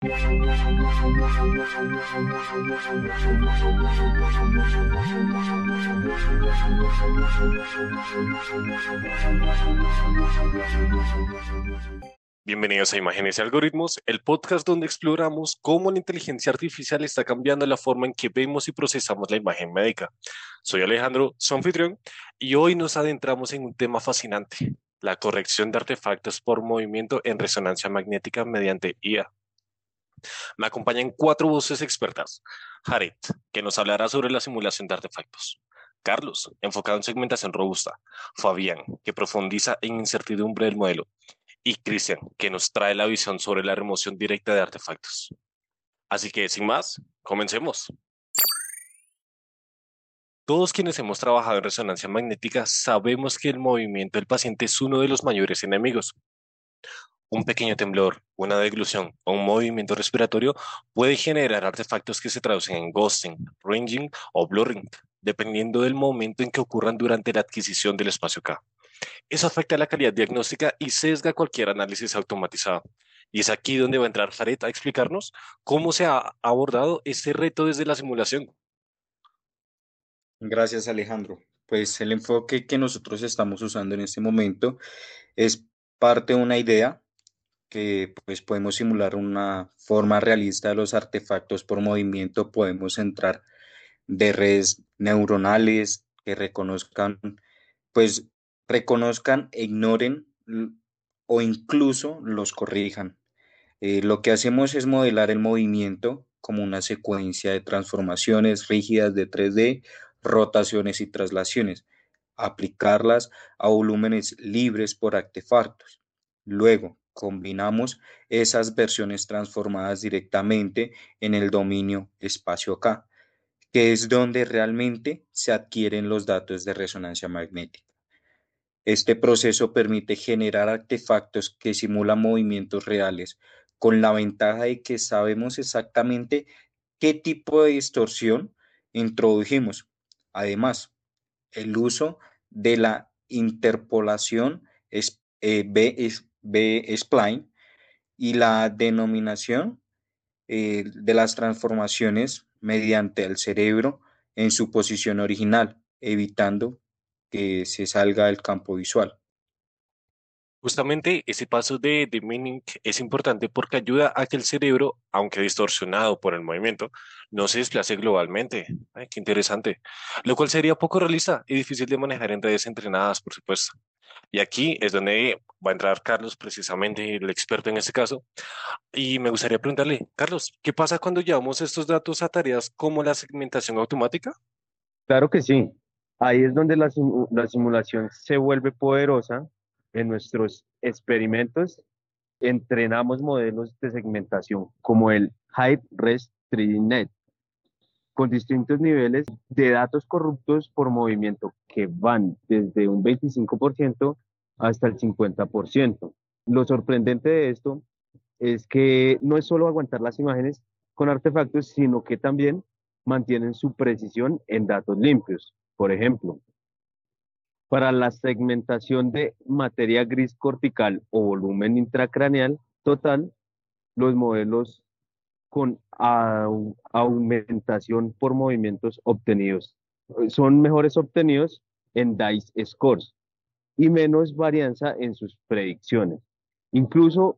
Bienvenidos a Imágenes y Algoritmos, el podcast donde exploramos cómo la inteligencia artificial está cambiando la forma en que vemos y procesamos la imagen médica. Soy Alejandro, su anfitrión, y hoy nos adentramos en un tema fascinante, la corrección de artefactos por movimiento en resonancia magnética mediante IA. Me acompañan cuatro voces expertas. Jared, que nos hablará sobre la simulación de artefactos. Carlos, enfocado en segmentación robusta. Fabián, que profundiza en incertidumbre del modelo. Y Cristian, que nos trae la visión sobre la remoción directa de artefactos. Así que, sin más, comencemos. Todos quienes hemos trabajado en resonancia magnética sabemos que el movimiento del paciente es uno de los mayores enemigos. Un pequeño temblor, una deglución o un movimiento respiratorio puede generar artefactos que se traducen en ghosting, ringing o blurring, dependiendo del momento en que ocurran durante la adquisición del espacio K. Eso afecta la calidad diagnóstica y sesga cualquier análisis automatizado. Y es aquí donde va a entrar Jared a explicarnos cómo se ha abordado este reto desde la simulación. Gracias, Alejandro. Pues el enfoque que nosotros estamos usando en este momento es parte de una idea que pues podemos simular una forma realista de los artefactos por movimiento. Podemos entrar de redes neuronales que pues reconozcan e ignoren o incluso los corrijan. Lo que hacemos es modelar el movimiento como una secuencia de transformaciones rígidas de 3D, rotaciones y traslaciones, aplicarlas a volúmenes libres por artefactos. Luego, combinamos esas versiones transformadas directamente en el dominio espacio K, que es donde realmente se adquieren los datos de resonancia magnética. Este proceso permite generar artefactos que simulan movimientos reales, con la ventaja de que sabemos exactamente qué tipo de distorsión introdujimos. Además, el uso de la interpolación B-spline y la denominación de las transformaciones mediante el cerebro en su posición original, evitando que se salga del campo visual. Justamente ese paso de demeaning es importante porque ayuda a que el cerebro, aunque distorsionado por el movimiento, no se desplace globalmente. Ay, qué interesante. Lo cual sería poco realista y difícil de manejar en redes entrenadas, por supuesto. Y aquí es donde va a entrar Carlos, precisamente el experto en este caso. Y me gustaría preguntarle, Carlos, ¿qué pasa cuando llevamos estos datos a tareas como la segmentación automática? Claro que sí. Ahí es donde la simulación se vuelve poderosa. En nuestros experimentos entrenamos modelos de segmentación como el High-Res 3D Net con distintos niveles de datos corruptos por movimiento que van desde un 25% hasta el 50%. Lo sorprendente de esto es que no es solo aguantar las imágenes con artefactos, sino que también mantienen su precisión en datos limpios. Por ejemplo, para la segmentación de materia gris cortical o volumen intracraneal total, los modelos con aumentación por movimientos obtenidos son mejores obtenidos en DICE scores y menos varianza en sus predicciones. Incluso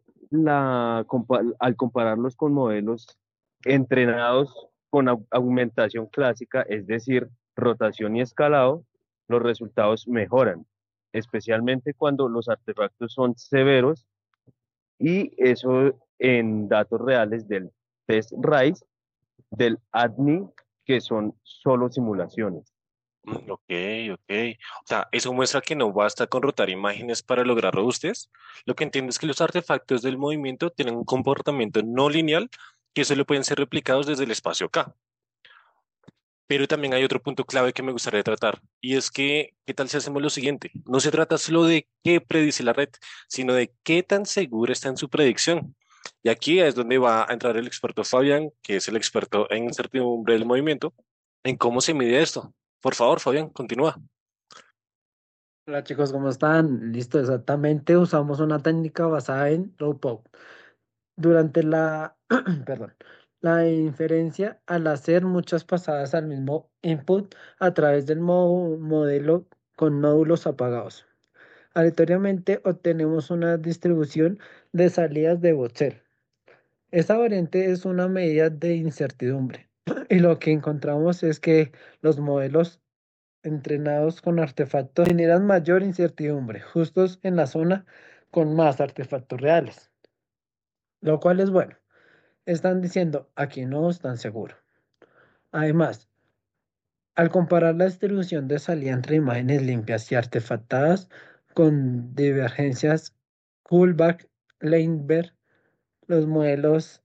al compararlos con modelos entrenados con aumentación clásica, es decir, rotación y escalado, los resultados mejoran, especialmente cuando los artefactos son severos y eso en datos reales del test RISE, del ADNI, que son solo simulaciones. Ok, ok. O sea, eso muestra que no basta con rotar imágenes para lograr robustez. Lo que entiendo es que los artefactos del movimiento tienen un comportamiento no lineal que solo pueden ser replicados desde el espacio K. Pero también hay otro punto clave que me gustaría tratar, y es que, ¿qué tal si hacemos lo siguiente? No se trata solo de qué predice la red, sino de qué tan segura está en su predicción. Y aquí es donde va a entrar el experto Fabián, que es el experto en incertidumbre del movimiento, en cómo se mide esto. Por favor, Fabián, continúa. Hola chicos, ¿cómo están? Listo, exactamente. Usamos una técnica basada en Rowpoke. durante la, perdón, la inferencia al hacer muchas pasadas al mismo input a través del modelo con nódulos apagados. Aleatoriamente obtenemos una distribución de salidas de Botzel. Esta variante es una medida de incertidumbre y lo que encontramos es que los modelos entrenados con artefactos generan mayor incertidumbre, justos en la zona con más artefactos reales, lo cual es bueno. Están diciendo, aquí no están seguros. Además, al comparar la distribución de salida entre imágenes limpias y artefactadas con divergencias Kullback-Leibler, los modelos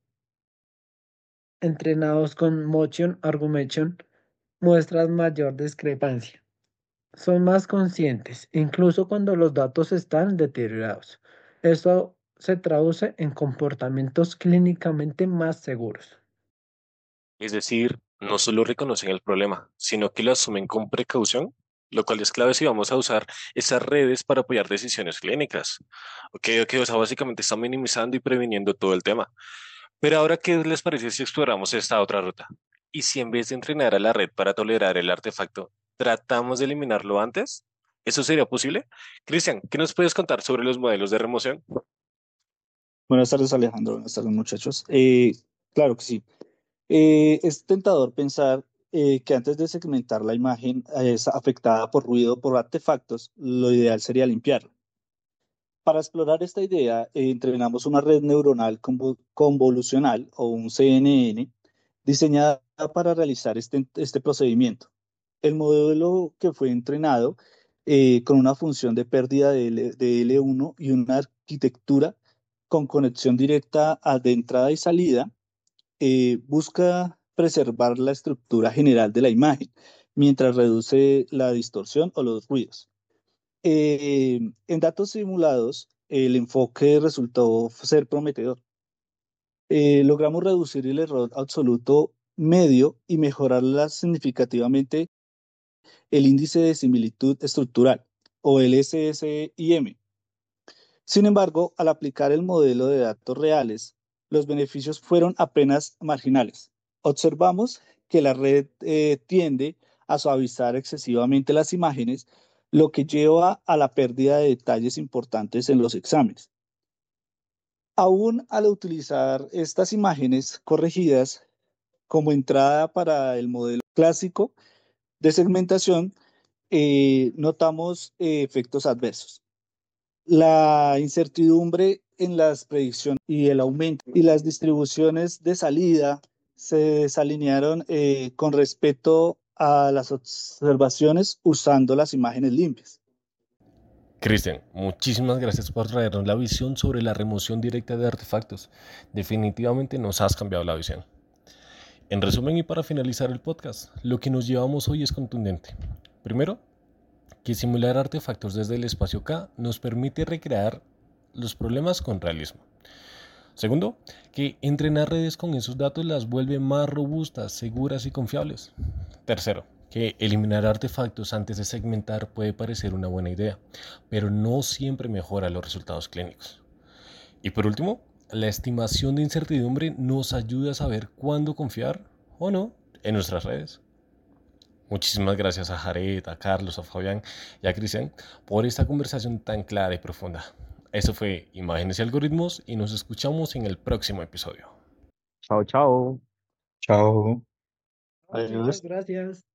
entrenados con Motion Argumentation muestran mayor discrepancia. Son más conscientes, incluso cuando los datos están deteriorados. Esto se traduce en comportamientos clínicamente más seguros. Es decir, no solo reconocen el problema, sino que lo asumen con precaución, lo cual es clave si vamos a usar esas redes para apoyar decisiones clínicas. Ok, o sea, básicamente están minimizando y previniendo todo el tema. Pero ahora, ¿qué les parece si exploramos esta otra ruta? ¿Y si en vez de entrenar a la red para tolerar el artefacto, tratamos de eliminarlo antes? ¿Eso sería posible? Cristian, ¿qué nos puedes contar sobre los modelos de remoción? Buenas tardes, Alejandro. Buenas tardes, muchachos. Claro que sí. Es tentador pensar que antes de segmentar la imagen es afectada por ruido o por artefactos, lo ideal sería limpiarla. Para explorar esta idea, entrenamos una red neuronal convolucional o un CNN diseñada para realizar este procedimiento. El modelo que fue entrenado con una función de pérdida de L1 y una arquitectura con conexión directa de entrada y salida, busca preservar la estructura general de la imagen mientras reduce la distorsión o los ruidos. En datos simulados, el enfoque resultó ser prometedor. Logramos reducir el error absoluto medio y mejorar significativamente el índice de similitud estructural, o el SSIM. Sin embargo, al aplicar el modelo de datos reales, los beneficios fueron apenas marginales. Observamos que la red tiende a suavizar excesivamente las imágenes, lo que lleva a la pérdida de detalles importantes en los exámenes. Aún al utilizar estas imágenes corregidas como entrada para el modelo clásico de segmentación, notamos efectos adversos. La incertidumbre en las predicciones y el aumento y las distribuciones de salida se desalinearon con respecto a las observaciones usando las imágenes limpias. Cristian, muchísimas gracias por traernos la visión sobre la remoción directa de artefactos. Definitivamente nos has cambiado la visión. En resumen y para finalizar el podcast, lo que nos llevamos hoy es contundente. Primero, que simular artefactos desde el espacio K nos permite recrear los problemas con realismo. Segundo, que entrenar redes con esos datos las vuelve más robustas, seguras y confiables. Tercero, que eliminar artefactos antes de segmentar puede parecer una buena idea, pero no siempre mejora los resultados clínicos. Y por último, la estimación de incertidumbre nos ayuda a saber cuándo confiar o no en nuestras redes. Muchísimas gracias a Jared, a Carlos, a Fabián y a Cristian por esta conversación tan clara y profunda. Eso fue Imágenes y Algoritmos y nos escuchamos en el próximo episodio. Chao, chao. Chao. Chicos, gracias.